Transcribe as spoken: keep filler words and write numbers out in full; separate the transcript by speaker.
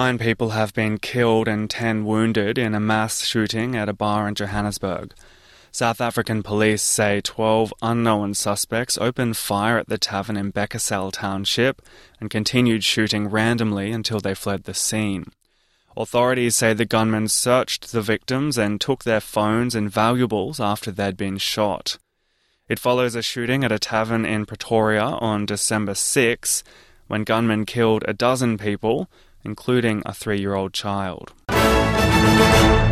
Speaker 1: Nine people have been killed and ten wounded in a mass shooting at a bar in Johannesburg. South African police say twelve unknown suspects opened fire at the tavern in Beckersall Township and continued shooting randomly until they fled the scene. Authorities say the gunmen searched the victims and took their phones and valuables after they'd been shot. It follows a shooting at a tavern in Pretoria on December sixth, when gunmen killed a dozen people, including a three-year-old child.